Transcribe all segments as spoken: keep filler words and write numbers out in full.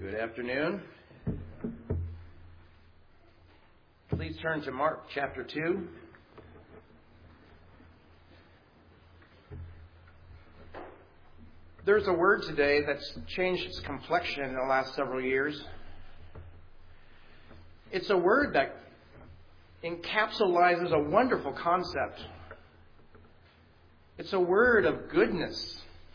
Good afternoon. Please turn to Mark chapter two. There's a word today that's changed its complexion in the last several years. It's a word that encapsulates a wonderful concept. It's a word of goodness.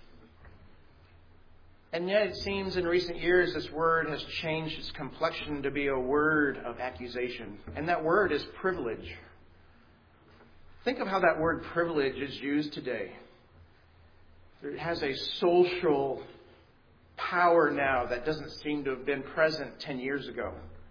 And yet it seems in recent years this word has changed its complexion to be a word of accusation. And that word is privilege. Think of how that word privilege is used today. It has a social power now that doesn't seem to have been present ten years ago.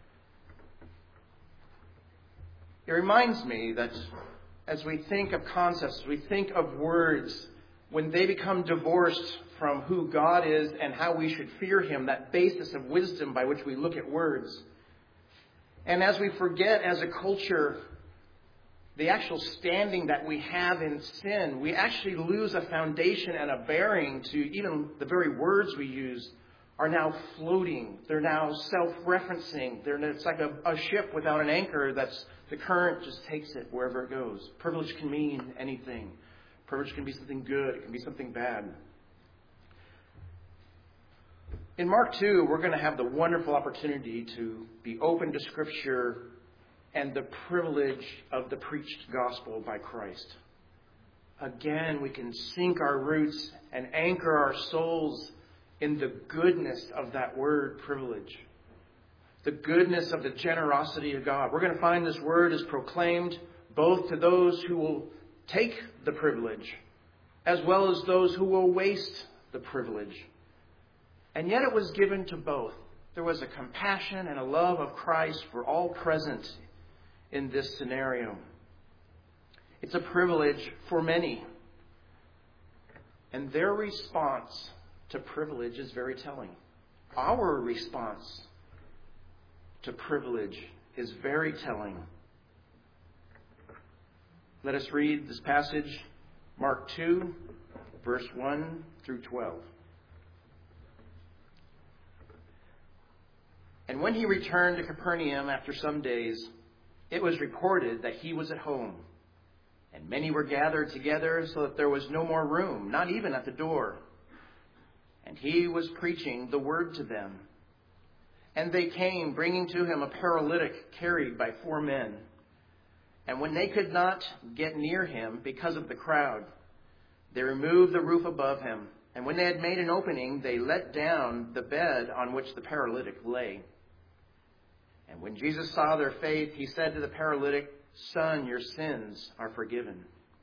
It reminds me that as we think of concepts, we think of words, when they become divorced from who God is and how we should fear Him, that basis of wisdom by which we look at words. And as we forget as a culture the actual standing that we have in sin, we actually lose a foundation and a bearing to even the very words we use are now floating. They're now self-referencing. They're, it's like a, a ship without an anchor that's the current just takes it wherever it goes. Privilege can mean anything. Privilege can be something good. It can be something bad. In Mark two, we're going to have the wonderful opportunity to be open to Scripture and the privilege of the preached gospel by Christ. Again, we can sink our roots and anchor our souls in the goodness of that word privilege. The goodness of the generosity of God. We're going to find this word is proclaimed both to those who will take the privilege as well as those who will waste the privilege. And yet it was given to both. There was a compassion and a love of Christ for all present in this scenario. It's a privilege for many. And their response to privilege is very telling. Our response to privilege is very telling. Let us read this passage, Mark two, verse one through twelve. And when he returned to Capernaum after some days, it was reported that he was at home. And many were gathered together so that there was no more room, not even at the door. And he was preaching the word to them. And they came, bringing to him a paralytic carried by four men. And when they could not get near him because of the crowd, they removed the roof above him. And when they had made an opening, they let down the bed on which the paralytic lay. And when Jesus saw their faith, he said to the paralytic, "Son, your sins are forgiven."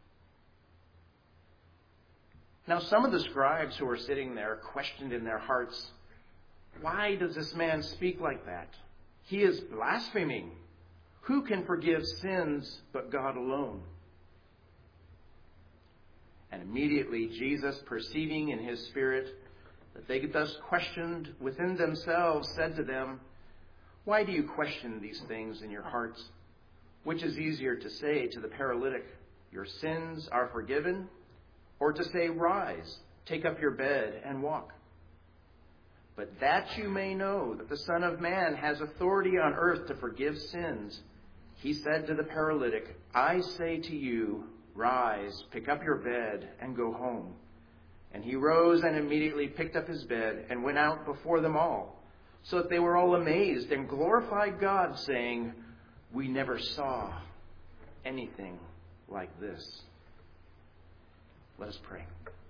Now some of the scribes who were sitting there questioned in their hearts, "Why does this man speak like that? He is blaspheming. Who can forgive sins but God alone?" And immediately Jesus, perceiving in his spirit that they thus questioned within themselves, said to them, "Why do you question these things in your hearts? Which is easier to say to the paralytic, 'Your sins are forgiven,' or to say, 'Rise, take up your bed and walk'? But that you may know that the Son of Man has authority on earth to forgive sins," he said to the paralytic, "I say to you, rise, pick up your bed, and go home." And he rose and immediately picked up his bed and went out before them all, so that they were all amazed and glorified God, saying, "We never saw anything like this." Let us pray.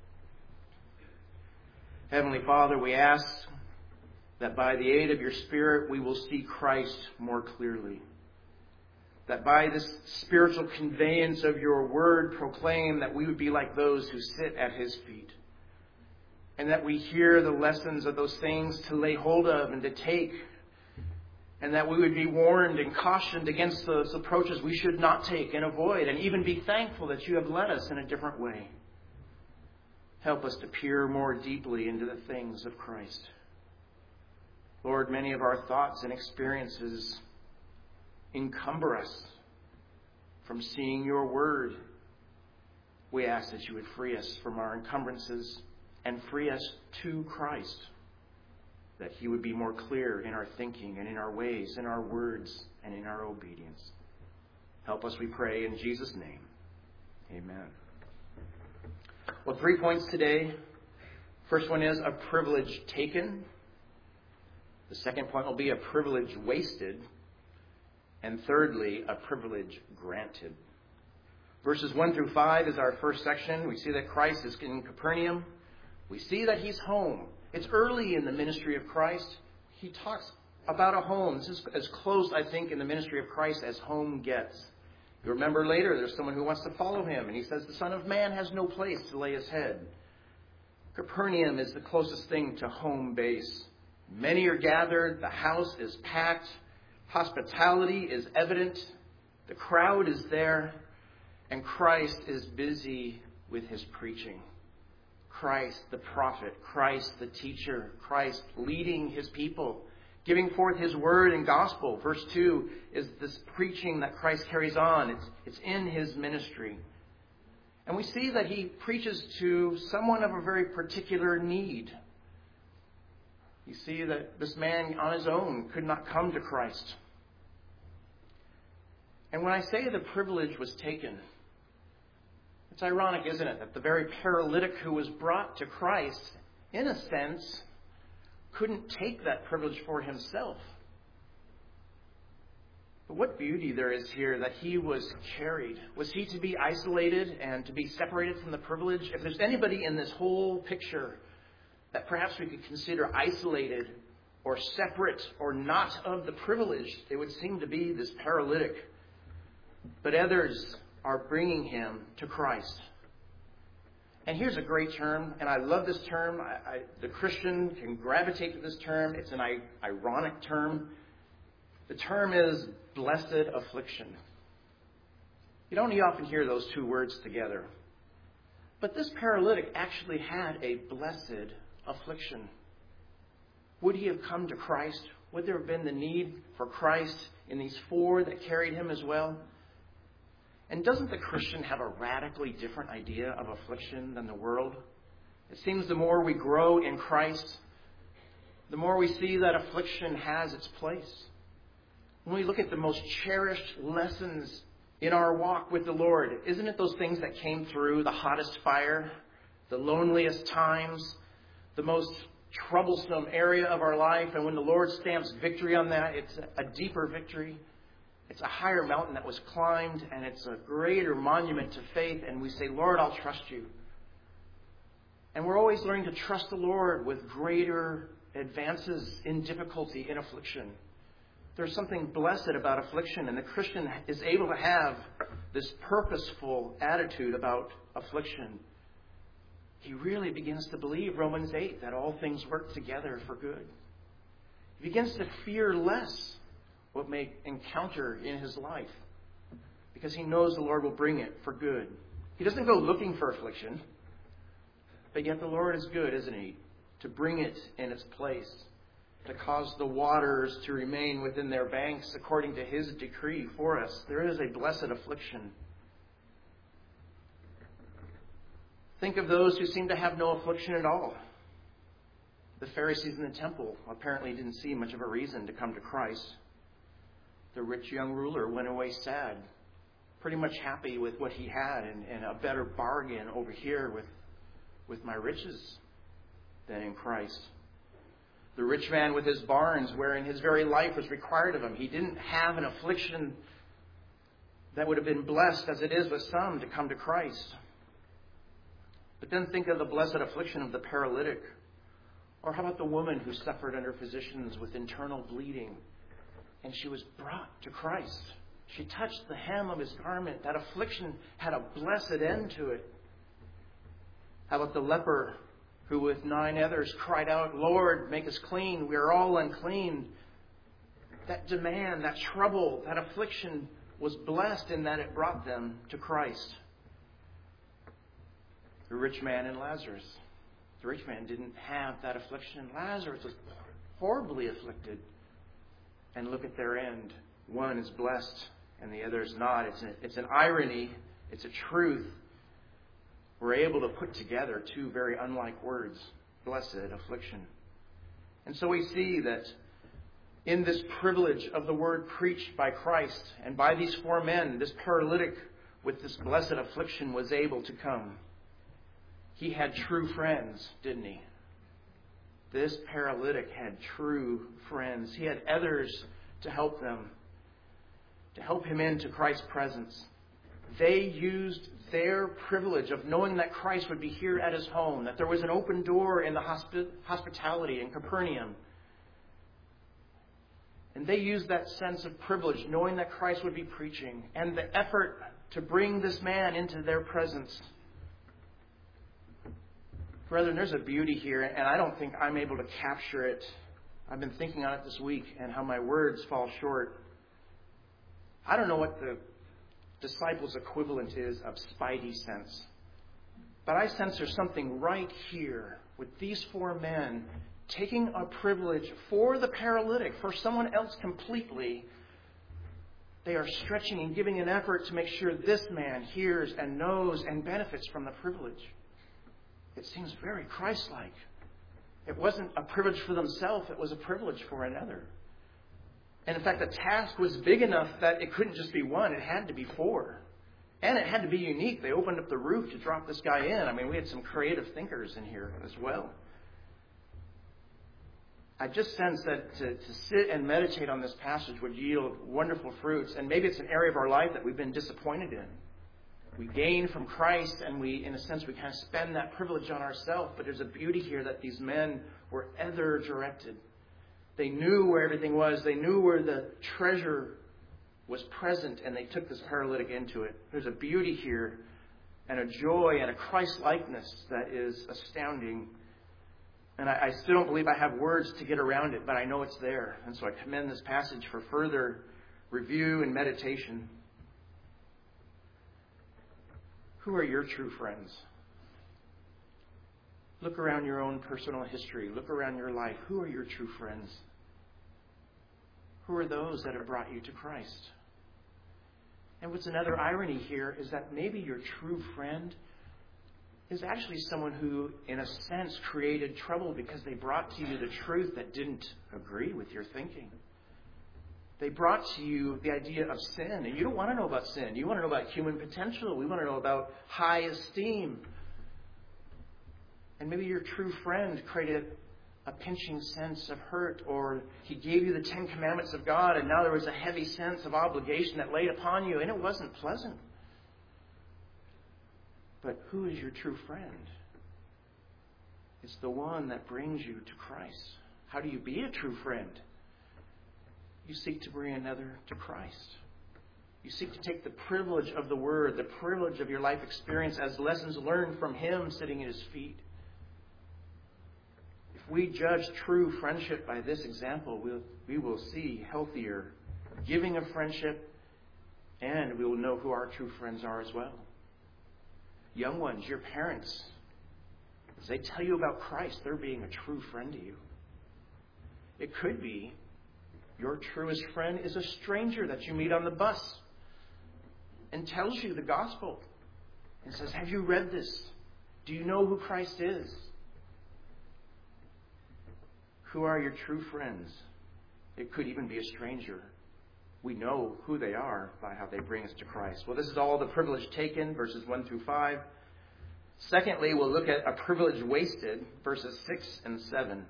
Heavenly Father, we ask that by the aid of your Spirit we will see Christ more clearly. That by this spiritual conveyance of your word proclaim that we would be like those who sit at his feet. And that we hear the lessons of those things to lay hold of and to take. And that we would be warned and cautioned against those approaches we should not take and avoid. And even be thankful that you have led us in a different way. Help us to peer more deeply into the things of Christ. Lord, many of our thoughts and experiences encumber us from seeing your word. We ask that you would free us from our encumbrances and free us to Christ, that He would be more clear in our thinking and in our ways, in our words, and in our obedience. Help us, we pray, in Jesus' name. Amen. Well, three points today. First one is a privilege taken. The second point will be a privilege wasted. And thirdly, a privilege granted. Verses one through five is our first section. We see that Christ is in Capernaum. We see that He's home. It's early in the ministry of Christ. He talks about a home. This is as close, I think, in the ministry of Christ as home gets. You remember later there's someone who wants to follow Him, and He says the Son of Man has no place to lay His head. Capernaum is the closest thing to home base. Many are gathered. The house is packed. Hospitality is evident. The crowd is there. And Christ is busy with His preaching. Christ the prophet, Christ the teacher, Christ leading His people, giving forth His word and gospel. Verse two is this preaching that Christ carries on. It's, it's in His ministry. And we see that He preaches to someone of a very particular need. You see that this man on his own could not come to Christ. And when I say the privilege was taken, it's ironic, isn't it, that the very paralytic who was brought to Christ, in a sense, couldn't take that privilege for himself. But what beauty there is here that he was carried. Was he to be isolated and to be separated from the privilege? If there's anybody in this whole picture that perhaps we could consider isolated or separate or not of the privilege, it would seem to be this paralytic. But others are bringing him to Christ. And here's a great term, and I love this term. I, I, the Christian can gravitate to this term. It's an I, ironic term. The term is blessed affliction. You don't often hear those two words together. But this paralytic actually had a blessed affliction. Would he have come to Christ? Would there have been the need for Christ in these four that carried him as well? And doesn't the Christian have a radically different idea of affliction than the world? It seems the more we grow in Christ, the more we see that affliction has its place. When we look at the most cherished lessons in our walk with the Lord, isn't it those things that came through the hottest fire, the loneliest times, the most troublesome area of our life? And when the Lord stamps victory on that, it's a deeper victory. It's a higher mountain that was climbed, and it's a greater monument to faith. And we say, Lord, I'll trust you. And we're always learning to trust the Lord with greater advances in difficulty, in affliction. There's something blessed about affliction, and the Christian is able to have this purposeful attitude about affliction. He really begins to believe, Romans eight, that all things work together for good. He begins to fear less what may encounter in his life, because he knows the Lord will bring it for good. He doesn't go looking for affliction, but yet the Lord is good, isn't He, to bring it in its place, to cause the waters to remain within their banks according to His decree for us. There is a blessed affliction. Think of those who seem to have no affliction at all. The Pharisees in the temple apparently didn't see much of a reason to come to Christ. The rich young ruler went away sad, pretty much happy with what he had, and, and a better bargain over here with, with my riches than in Christ. The rich man with his barns, wherein his very life was required of him, he didn't have an affliction that would have been blessed as it is with some to come to Christ. But then think of the blessed affliction of the paralytic. Or how about the woman who suffered under physicians with internal bleeding, and she was brought to Christ? She touched the hem of His garment. That affliction had a blessed end to it. How about the leper who with nine others cried out, Lord, make us clean. We are all unclean. That demand, that trouble, that affliction was blessed in that it brought them to Christ. The rich man and Lazarus. The rich man didn't have that affliction. Lazarus was horribly afflicted. And look at their end. One is blessed and the other is not. It's, a, it's an irony. It's a truth. We're able to put together two very unlike words. Blessed affliction. And so we see that in this privilege of the word preached by Christ and by these four men, this paralytic with this blessed affliction was able to come. He had true friends, didn't he? This paralytic had true friends. He had others to help them, to help him into Christ's presence. They used their privilege of knowing that Christ would be here at his home, that there was an open door in the hospi- hospitality in Capernaum. And they used that sense of privilege, knowing that Christ would be preaching, and the effort to bring this man into their presence. Brethren, there's a beauty here, and I don't think I'm able to capture it. I've been thinking on it this week and how my words fall short. I don't know what the disciples' equivalent is of spidey sense. But I sense there's something right here with these four men taking a privilege for the paralytic, for someone else completely. They are stretching and giving an effort to make sure this man hears and knows and benefits from the privilege. It seems very Christ-like. It wasn't a privilege for themselves, it was a privilege for another. And in fact, the task was big enough that it couldn't just be one, it had to be four. And it had to be unique. They opened up the roof to drop this guy in. I mean, we had some creative thinkers in here as well. I just sense that to, to sit and meditate on this passage would yield wonderful fruits. And maybe it's an area of our life that we've been disappointed in. We gain from Christ and we, in a sense, we kind of spend that privilege on ourselves. But there's a beauty here that these men were other directed. They knew where everything was. They knew where the treasure was present, and they took this paralytic into it. There's a beauty here and a joy and a Christ-likeness that is astounding. And I, I still don't believe I have words to get around it, but I know it's there. And so I commend this passage for further review and meditation. Who are your true friends? Look around your own personal history. Look around your life. Who are your true friends? Who are those that have brought you to Christ? And what's another irony here is that maybe your true friend is actually someone who, in a sense, created trouble because they brought to you the truth that didn't agree with your thinking. They brought to you the idea of sin, and you don't want to know about sin. You want to know about human potential. We want to know about high esteem. And maybe your true friend created a pinching sense of hurt, or he gave you the Ten Commandments of God, and now there was a heavy sense of obligation that laid upon you, and it wasn't pleasant. But who is your true friend? It's the one that brings you to Christ. How do you be a true friend? You seek to bring another to Christ. You seek to take the privilege of the Word, the privilege of your life experience as lessons learned from Him sitting at His feet. If we judge true friendship by this example, we'll, we will see healthier giving of friendship, and we will know who our true friends are as well. Young ones, your parents, as they tell you about Christ, they're being a true friend to you. It could be your truest friend is a stranger that you meet on the bus and tells you the gospel and says, have you read this? Do you know who Christ is? Who are your true friends? It could even be a stranger. We know who they are by how they bring us to Christ. Well, this is all the privilege taken, verses one through five. Secondly, we'll look at a privilege wasted, verses six and seven.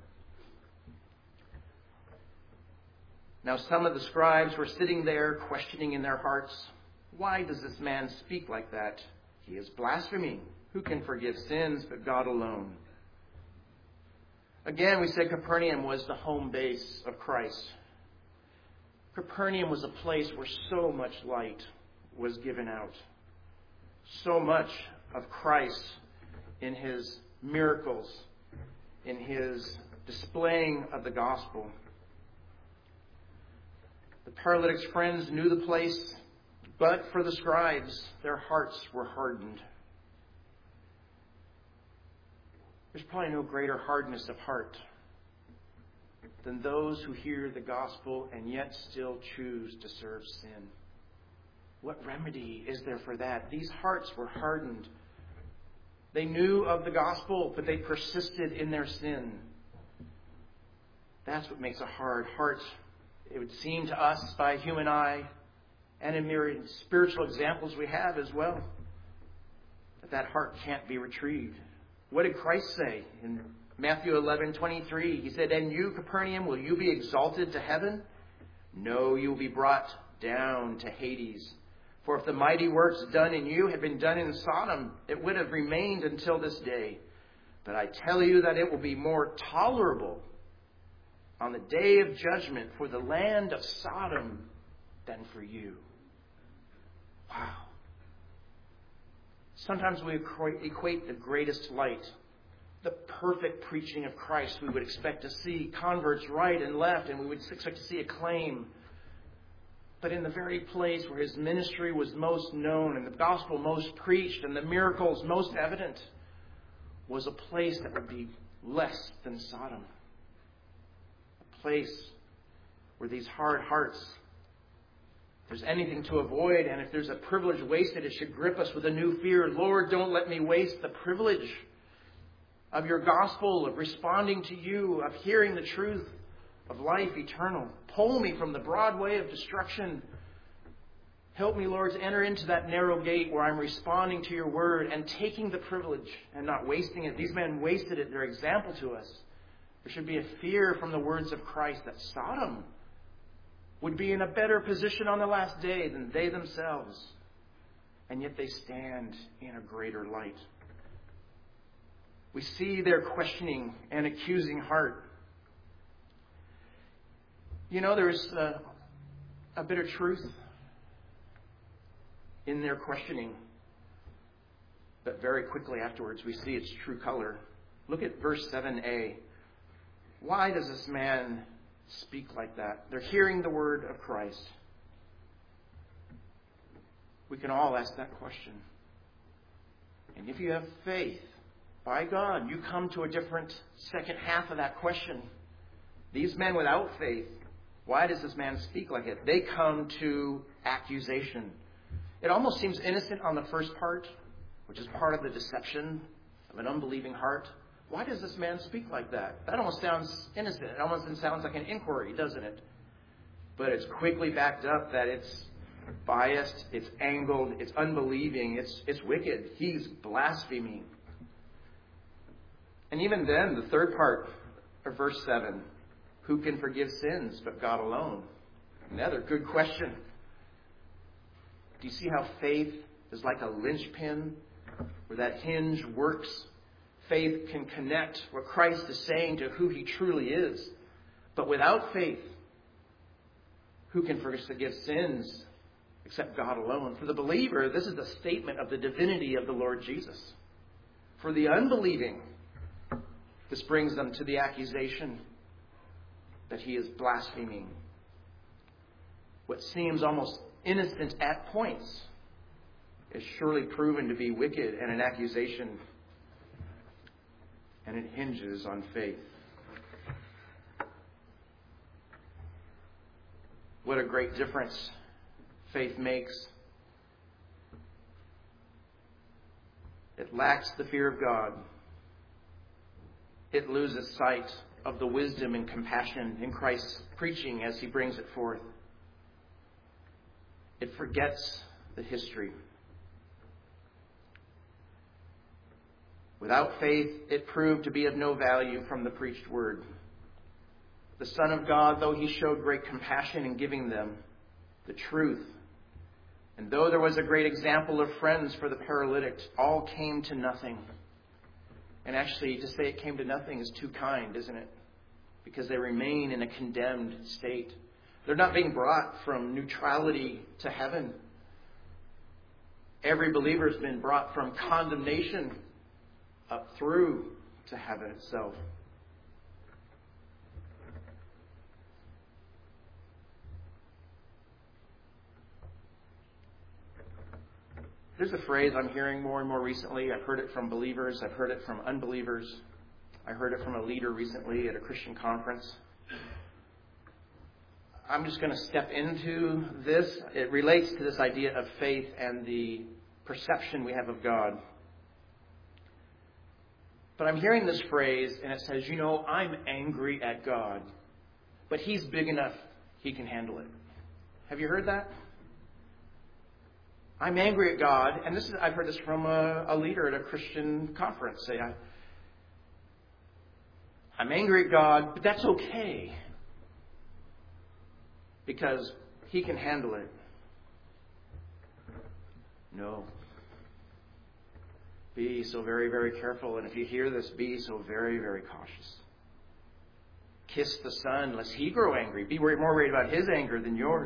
Now some of the scribes were sitting there, questioning in their hearts, why does this man speak like that? He is blaspheming. Who can forgive sins but God alone? Again, we said Capernaum was the home base of Christ. Capernaum was a place where so much light was given out. So much of Christ in His miracles, in His displaying of the gospel. The paralytic's friends knew the place, but for the scribes, their hearts were hardened. There's probably no greater hardness of heart than those who hear the gospel and yet still choose to serve sin. What remedy is there for that? These hearts were hardened. They knew of the gospel, but they persisted in their sin. That's what makes a hard heart, it would seem to us by human eye, and in myriad spiritual examples we have as well, that that heart can't be retrieved. What did Christ say in Matthew eleven twenty-three? He said, "And you, Capernaum, will you be exalted to heaven? No, you will be brought down to Hades. For if the mighty works done in you had been done in Sodom, it would have remained until this day. But I tell you that it will be more tolerable on the day of judgment for the land of Sodom than for you." Wow. Sometimes we equate the greatest light, the perfect preaching of Christ. We would expect to see converts right and left, and we would expect to see acclaim. But in the very place where his ministry was most known and the gospel most preached and the miracles most evident was a place that would be less than Sodom. A place where these hard hearts, if there's anything to avoid, and if there's a privilege wasted, it should grip us with a new fear. Lord, don't let me waste the privilege of your gospel, of responding to you, of hearing the truth of life eternal. Pull me from the broad way of destruction. Help me, Lord, to enter into that narrow gate where I'm responding to your word and taking the privilege and not wasting it. These men wasted it. They're example to us. There should be a fear from the words of Christ that Sodom would be in a better position on the last day than they themselves. And yet they stand in a greater light. We see their questioning and accusing heart. You know, there's a, a bit of truth in their questioning. But very quickly afterwards, we see its true color. Look at verse seven a. Why does this man speak like that? They're hearing the word of Christ. We can all ask that question. And if you have faith, by God, you come to a different second half of that question. These men without faith, why does this man speak like it? They come to accusation. It almost seems innocent on the first part, which is part of the deception of an unbelieving heart. Why does this man speak like that? That almost sounds innocent. It almost sounds like an inquiry, doesn't it? But it's quickly backed up that it's biased, it's angled, it's unbelieving, it's, it's wicked. He's blaspheming. And even then, the third part of verse seven, who can forgive sins but God alone? Another good question. Do you see how faith is like a linchpin where that hinge works? Faith can connect what Christ is saying to who he truly is. But without faith, who can forgive sins except God alone? For the believer, this is the statement of the divinity of the Lord Jesus. For the unbelieving, this brings them to the accusation that he is blaspheming. What seems almost innocent at points is surely proven to be wicked and an accusation, and it hinges on faith. What a great difference faith makes. It lacks the fear of God. It loses sight of the wisdom and compassion in Christ's preaching as he brings it forth. It forgets the history. Without faith, it proved to be of no value from the preached word. The Son of God, though he showed great compassion in giving them the truth, and though there was a great example of friends for the paralytic, all came to nothing. And actually, to say it came to nothing is too kind, isn't it? Because they remain in a condemned state. They're not being brought from neutrality to heaven. Every believer has been brought from condemnation up through to heaven itself. There's a phrase I'm hearing more and more recently. I've heard it from believers. I've heard it from unbelievers. I heard it from a leader recently at a Christian conference. I'm just going to step into this. It relates to this idea of faith and the perception we have of God. But I'm hearing this phrase, and it says, you know, I'm angry at God. but He's big enough, He can handle it. Have you heard that? I'm angry at God, and this is I've heard this from a, a leader at a Christian conference. Say, I, I'm angry at God, but that's okay, because He can handle it. No. Be so very, very careful. And if you hear this, be so very, very cautious. Kiss the Son, lest He grow angry. Be more worried about His anger than yours.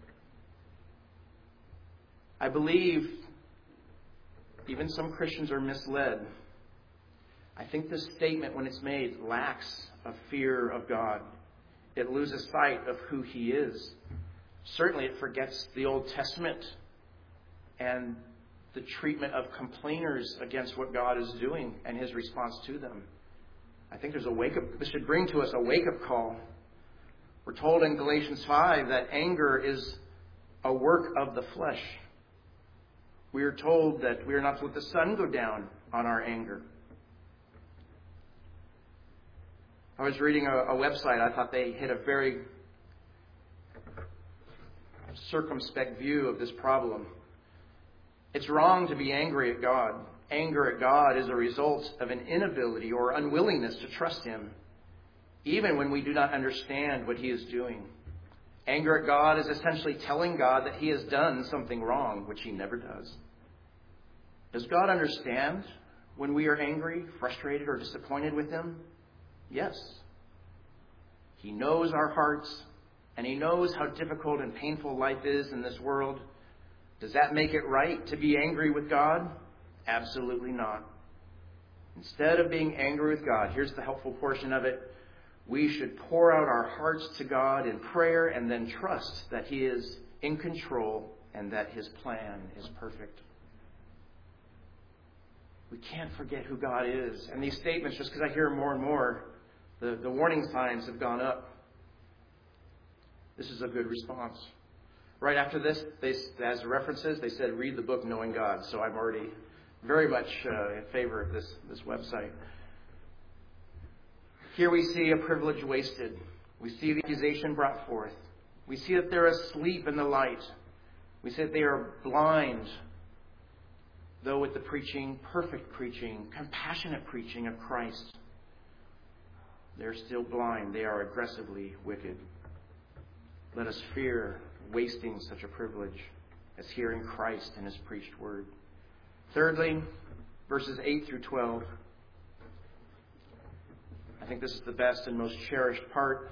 I believe even some Christians are misled. I think this statement, when it's made, lacks a fear of God. It loses sight of who He is. Certainly it forgets the Old Testament and the treatment of complainers against what God is doing and His response to them. I think there's a wake-up. This should bring to us a wake-up call. We're told in Galatians five that anger is a work of the flesh. We are told that we are not to let the sun go down on our anger. I was reading a, a website. I thought they hit a very circumspect view of this problem. It's wrong to be angry at God. Anger at God is a result of an inability or unwillingness to trust Him, even when we do not understand what He is doing. Anger at God is essentially telling God that He has done something wrong, which He never does. Does God understand when we are angry, frustrated, or disappointed with Him? Yes. He knows our hearts, and He knows how difficult and painful life is in this world. Does that make it right to be angry with God? Absolutely not. Instead of being angry with God, here's the helpful portion of it. We should pour out our hearts to God in prayer and then trust that He is in control and that His plan is perfect. We can't forget who God is. And these statements, just because I hear more and more, the, the warning signs have gone up. This is a good response. Right after this, they, as references, they said, read the book Knowing God. So I'm already very much uh, in favor of this, this website. Here we see a privilege wasted. We see the accusation brought forth. We see that they're asleep in the light. We see that they are blind, though with the preaching, perfect preaching, compassionate preaching of Christ. They're still blind. They are aggressively wicked. Let us fear wasting such a privilege as hearing Christ and His preached word. Thirdly, verses eight through twelve. I think this is the best and most cherished part.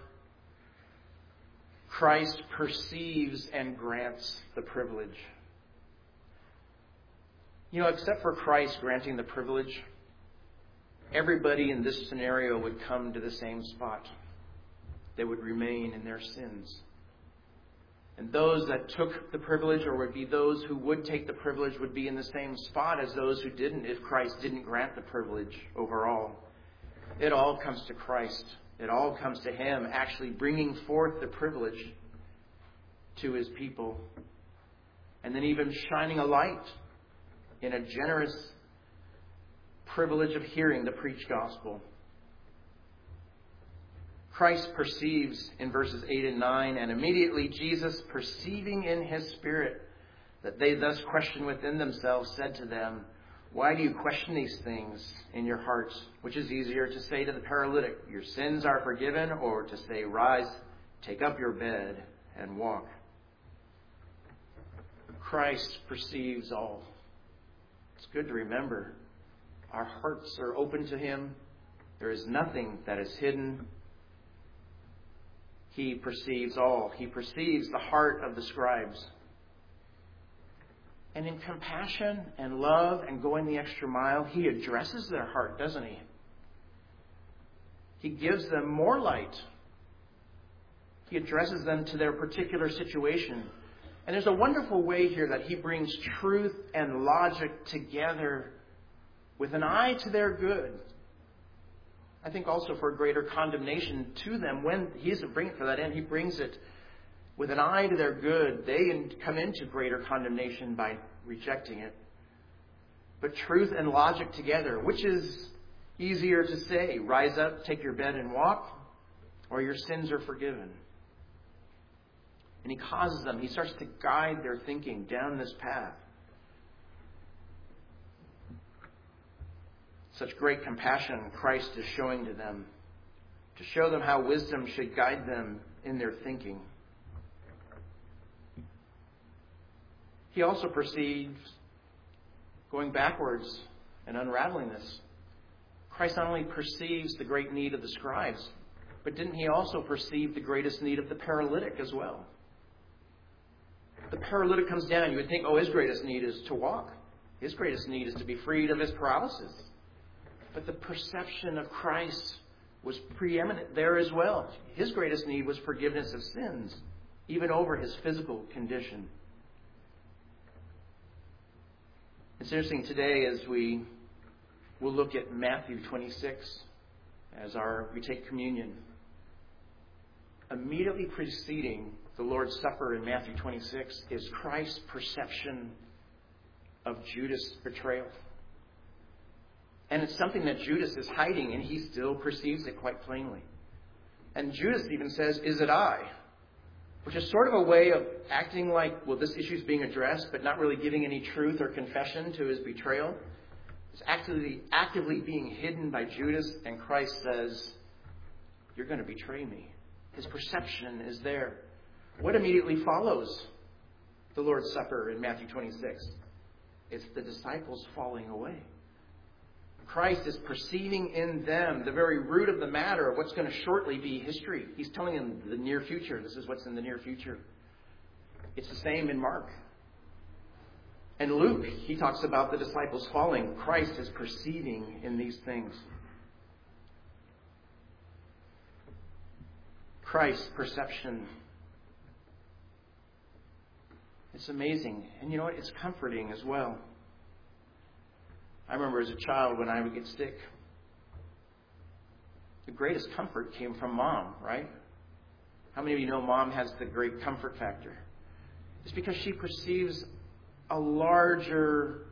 Christ perceives and grants the privilege. You know, except for Christ granting the privilege, everybody in this scenario would come to the same spot. They would remain in their sins. And those that took the privilege, or would be those who would take the privilege, would be in the same spot as those who didn't if Christ didn't grant the privilege overall. It all comes to Christ. It all comes to Him actually bringing forth the privilege to His people. And then even shining a light in a generous privilege of hearing the preached gospel. Christ perceives in verses eight and nine, and immediately Jesus, perceiving in His Spirit that they thus questioned within themselves, said to them, why do you question these things in your hearts? Which is easier, to say to the paralytic, your sins are forgiven, or to say, rise, take up your bed, and walk? Christ perceives all. It's good to remember our hearts are open to Him. There is nothing that is hidden. He perceives all. He perceives the heart of the scribes. And in compassion and love and going the extra mile, He addresses their heart, doesn't He? He gives them more light. He addresses them to their particular situation. And there's a wonderful way here that He brings truth and logic together with an eye to their good. I think also for greater condemnation to them. When He doesn't bring it for that end, He brings it with an eye to their good. They come into greater condemnation by rejecting it. But truth and logic together, which is easier to say? Rise up, take your bed and walk? or your sins are forgiven. And he causes them, he starts to guide their thinking down this path. Such great compassion Christ is showing to them, to show them how wisdom should guide them in their thinking. He also perceives, going backwards and unraveling this, Christ not only perceives the great need of the scribes, but didn't he also perceive the greatest need of the paralytic as well? The paralytic comes down. You would think, oh, his greatest need is to walk. His greatest need is to be freed of his paralysis. But the perception of Christ was preeminent there as well. His greatest need was forgiveness of sins, even over his physical condition. It's interesting today as we will look at Matthew twenty-six as our we take communion. Immediately preceding the Lord's Supper in Matthew twenty-six is Christ's perception of Judas' betrayal. And it's something that Judas is hiding, and he still perceives it quite plainly. And Judas even says, "Is it I?" Which is sort of a way of acting like, well, this issue is being addressed, but not really giving any truth or confession to his betrayal. It's actively, actively being hidden by Judas, and Christ says, "You're going to betray me." His perception is there. What immediately follows the Lord's Supper in Matthew twenty-six? It's the disciples falling away. Christ is perceiving in them the very root of the matter of what's going to shortly be history. He's telling them the near future. This is what's in the near future. It's the same in Mark. And Luke, he talks about the disciples falling. Christ is perceiving in these things. Christ's perception. It's amazing. And you know what? It's comforting as well. I remember as a child when I would get sick, the greatest comfort came from Mom, right? How many of you know Mom has the great comfort factor? It's because she perceives a larger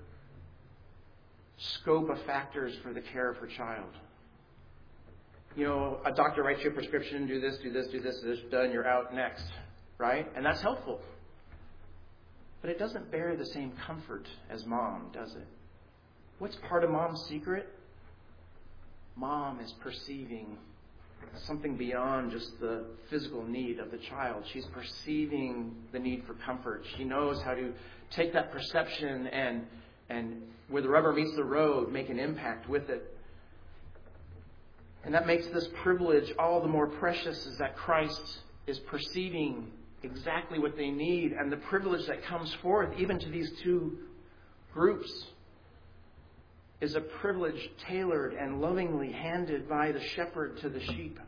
scope of factors for the care of her child. You know, a doctor writes you a prescription, do this, do this, do this, this, done, you're out next, right? And that's helpful. But it doesn't bear the same comfort as Mom, does it? What's part of Mom's secret? Mom is perceiving something beyond just the physical need of the child. She's perceiving the need for comfort. She knows how to take that perception and, and where the rubber meets the road, make an impact with it. And that makes this privilege all the more precious, is that Christ is perceiving exactly what they need, and the privilege that comes forth even to these two groups is a privilege tailored and lovingly handed by the shepherd to the sheep.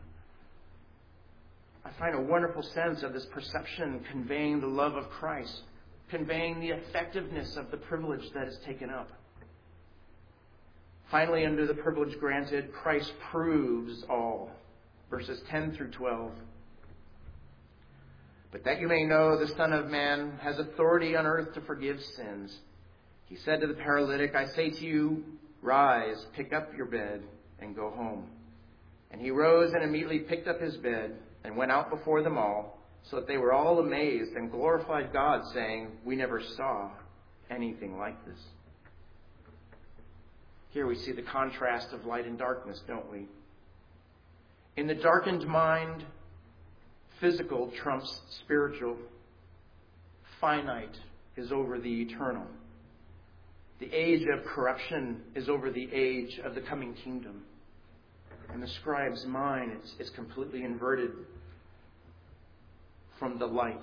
I find a wonderful sense of this perception conveying the love of Christ, conveying the effectiveness of the privilege that is taken up. Finally, under the privilege granted, Christ proves all. Verses ten through twelve. But that you may know the Son of Man has authority on earth to forgive sins. He said to the paralytic, I say to you, rise, pick up your bed, and go home. And he rose and immediately picked up his bed and went out before them all, so that they were all amazed and glorified God, saying, we never saw anything like this. Here we see the contrast of light and darkness, don't we? In the darkened mind, physical trumps spiritual. Finite is over the eternal. The age of corruption is over the age of the coming kingdom. And the scribe's mind is, is completely inverted from the light.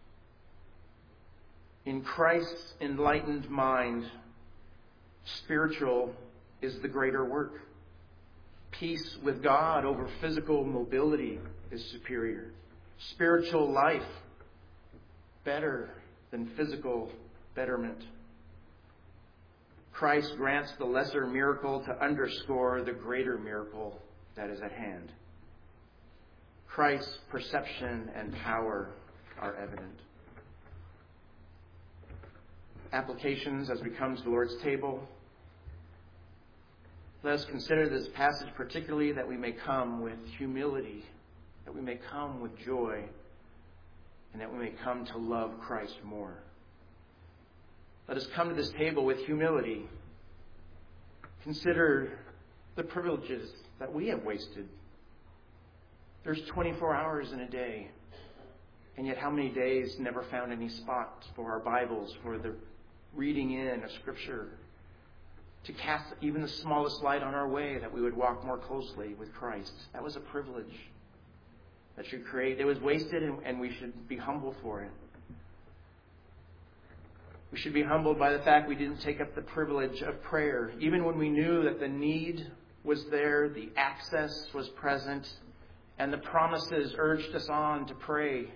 In Christ's enlightened mind, spiritual is the greater work. Peace with God over physical mobility is superior. Spiritual life better than physical betterment. Christ grants the lesser miracle to underscore the greater miracle that is at hand. Christ's perception and power are evident. Applications as we come to the Lord's table. Let us consider this passage particularly that we may come with humility, that we may come with joy, and that we may come to love Christ more. Let us come to this table with humility. Consider the privileges that we have wasted. There's twenty-four hours in a day, and yet how many days never found any spot for our Bibles, for the reading in of Scripture, to cast even the smallest light on our way, that we would walk more closely with Christ. That was a privilege that should create. It was wasted, and, and we should be humble for it. We should be humbled by the fact we didn't take up the privilege of prayer, even when we knew that the need was there, the access was present, and the promises urged us on to pray.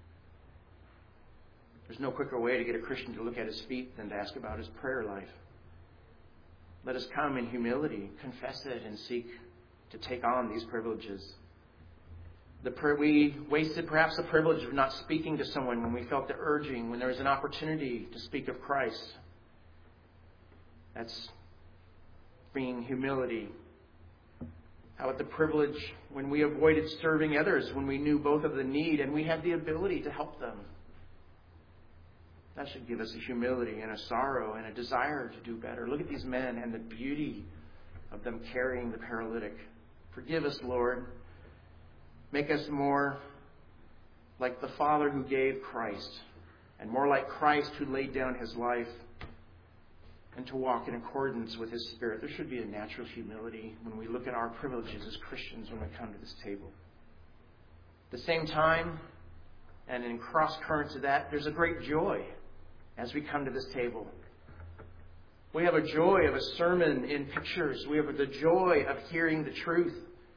There's no quicker way to get a Christian to look at his feet than to ask about his prayer life. Let us come in humility, confess it, and seek to take on these privileges. The prayer, we wasted perhaps the privilege of not speaking to someone when we felt the urging, when there was an opportunity to speak of Christ. That's bringing humility. How about the privilege when we avoided serving others, when we knew both of the need and we had the ability to help them? That should give us a humility and a sorrow and a desire to do better. Look at these men and the beauty of them carrying the paralytic. Forgive us, Lord. Make us more like the Father who gave Christ, and more like Christ who laid down his life, and to walk in accordance with his Spirit. There should be a natural humility when we look at our privileges as Christians when we come to this table. At the same time, and in cross current to that, there's a great joy as we come to this table. We have a joy of a sermon in pictures. We have the joy of hearing the truth.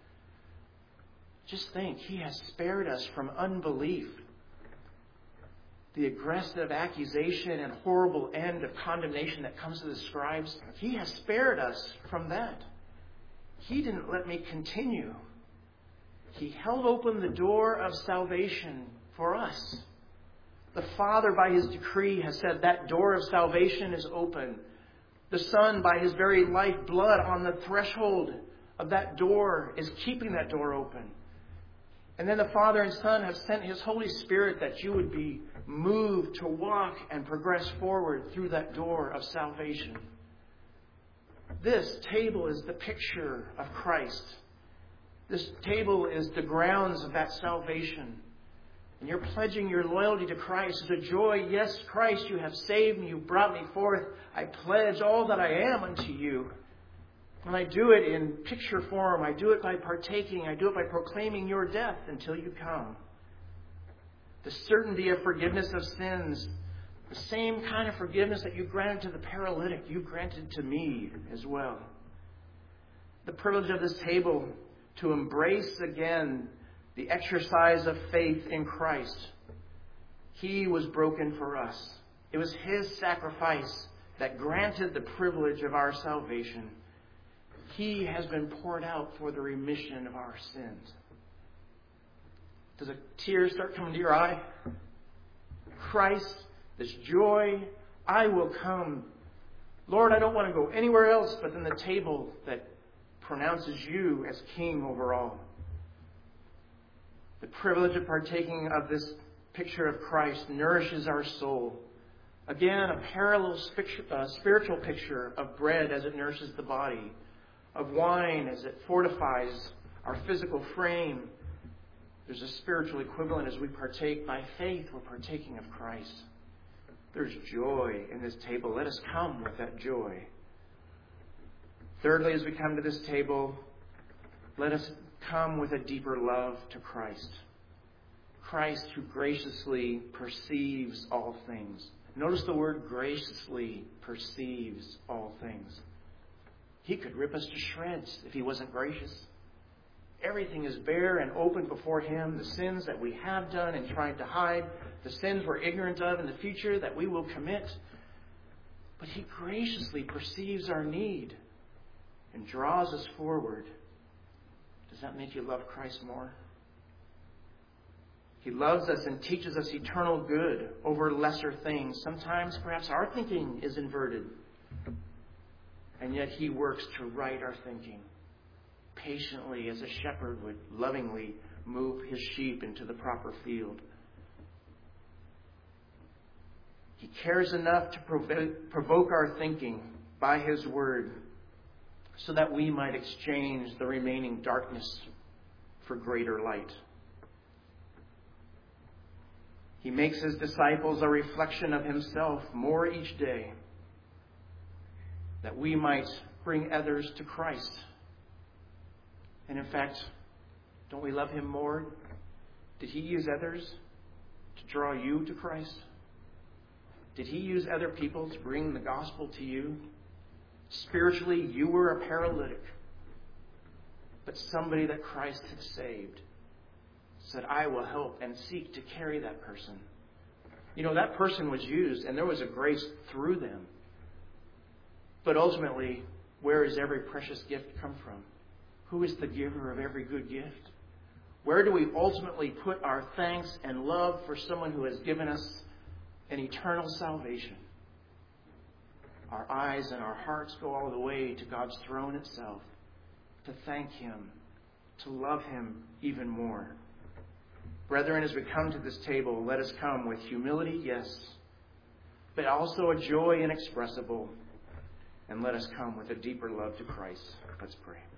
Just think, he has spared us from unbelief. The aggressive accusation and horrible end of condemnation that comes to the scribes, he has spared us from that. He didn't let me continue. He held open the door of salvation for us. The Father, by his decree, has said that door of salvation is open. The Son, by his very life blood on the threshold of that door, is keeping that door open. And then the Father and Son have sent his Holy Spirit that you would be moved to walk and progress forward through that door of salvation. This table is the picture of Christ. This table is the grounds of that salvation. And you're pledging your loyalty to Christ. The joy, yes, Christ, you have saved me. You brought me forth. I pledge all that I am unto you. And I do it in picture form. I do it by partaking. I do it by proclaiming your death until you come. The certainty of forgiveness of sins, the same kind of forgiveness that you granted to the paralytic, you granted to me as well. The privilege of this table to embrace again the exercise of faith in Christ. He was broken for us. It was his sacrifice that granted the privilege of our salvation. He has been poured out for the remission of our sins. Does a tear start coming to your eye? Christ, this joy, I will come. Lord, I don't want to go anywhere else but than the table that pronounces you as King over all. The privilege of partaking of this picture of Christ nourishes our soul. Again, a parallel spiritual picture of bread as it nourishes the body, of wine as it fortifies our physical frame. There's a spiritual equivalent as we partake by faith. We're partaking of Christ. There's joy in this table. Let us come with that joy. Thirdly, as we come to this table, let us come with a deeper love to Christ. Christ who graciously perceives all things. Notice the word graciously perceives all things. He could rip us to shreds if he wasn't gracious. Everything is bare and open before him. The sins that we have done and tried to hide. The sins we're ignorant of in the future that we will commit. But he graciously perceives our need and draws us forward. Does that make you love Christ more? He loves us and teaches us eternal good over lesser things. Sometimes perhaps our thinking is inverted. And yet he works to right our thinking. Patiently, as a shepherd would lovingly move his sheep into the proper field. He cares enough to provoke, provoke our thinking by his word so that we might exchange the remaining darkness for greater light. He makes his disciples a reflection of himself more each day, that we might bring others to Christ. And in fact, don't we love him more? Did he use others to draw you to Christ? Did he use other people to bring the gospel to you? Spiritually, you were a paralytic, but somebody that Christ had saved said, I will help and seek to carry that person. You know, that person was used and there was a grace through them. But ultimately, where does every precious gift come from? Who is the giver of every good gift? Where do we ultimately put our thanks and love for someone who has given us an eternal salvation? Our eyes and our hearts go all the way to God's throne itself to thank him, to love him even more. Brethren, as we come to this table, let us come with humility, yes, but also a joy inexpressible. And let us come with a deeper love to Christ. Let's pray.